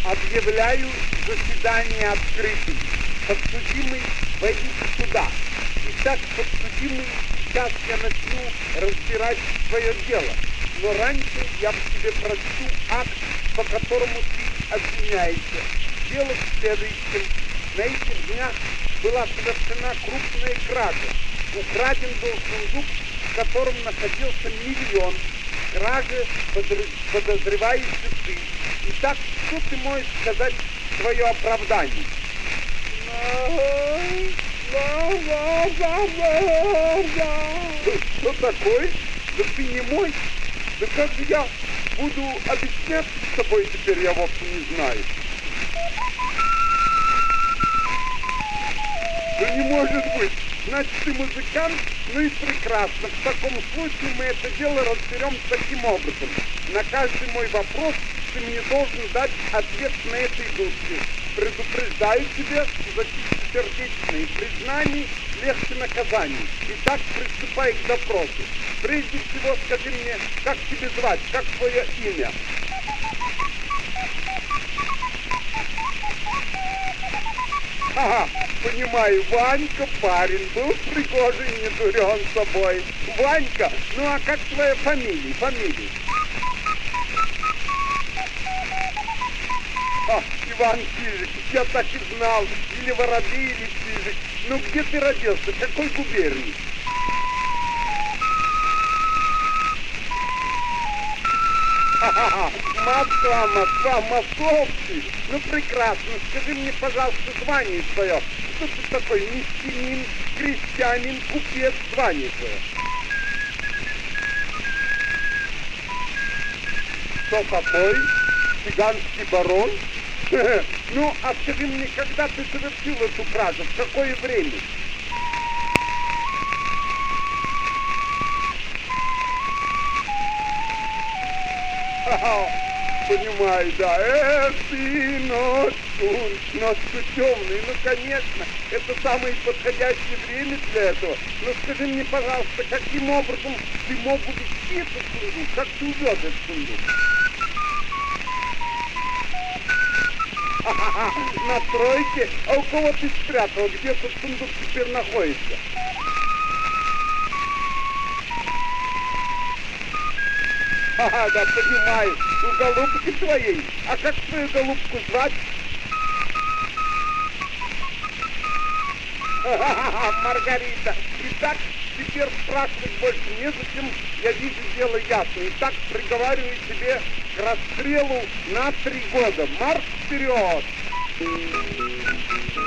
Объявляю заседание открытым. Подсудимый, войдите сюда. Итак, подсудимый, сейчас я начну разбирать свое дело. Но раньше я в тебе прочту акт, по которому ты обвиняешься. Дело в следующем. На этих днях была совершена крупная кража. Украден был сундук, в котором находился 1 000 000. В краже подозреваешься ты. Итак, что ты можешь сказать в свое оправдание? Что такое? Да ты не мой? Да как же я буду объясняться с тобой теперь, я вовсе не знаю. Да не может быть. Значит, ты музыкант? Ну и прекрасно. В таком случае мы это дело разберем таким образом. На каждый мой вопрос ты мне должен дать ответ на этой дудке. Предупреждаю тебя, за чистосердечные признания легче наказаний. Итак, приступай к допросу. Прежде всего скажи мне, как тебя звать, как твое имя? Ага, понимаю, Ванька парень, был пригожий, не дурен собой. Ванька, ну а как твоя фамилия? Иван Чижик, я так и знал, или Воробей, или Чижик. Ну где ты родился, в какой губернии? Москва, московский. Ну прекрасно, скажи мне, пожалуйста, звание твое. Что ты такой, мещанин, крестьянин, купец, звание твое? Что такой? Цыганский барон? Ну, а скажи мне, когда ты совершил эту кражу, в какое время? Понимаю, да. Эх ты, ночью темный. Ну, конечно, это самое подходящее время для этого. Но скажи мне, пожалуйста, каким образом ты мог увезти этот сундук? Как ты увез этот сундук? На тройке? А у кого ты спрятал? Где этот сундук теперь находится? Ага, да, понимаю, у голубки твоей. А как твою голубку звать? Маргарита. Итак, теперь спрашивать больше незачем, я вижу, дело ясно. Итак, приговариваю тебе к расстрелу на 3 года. Марш вперед!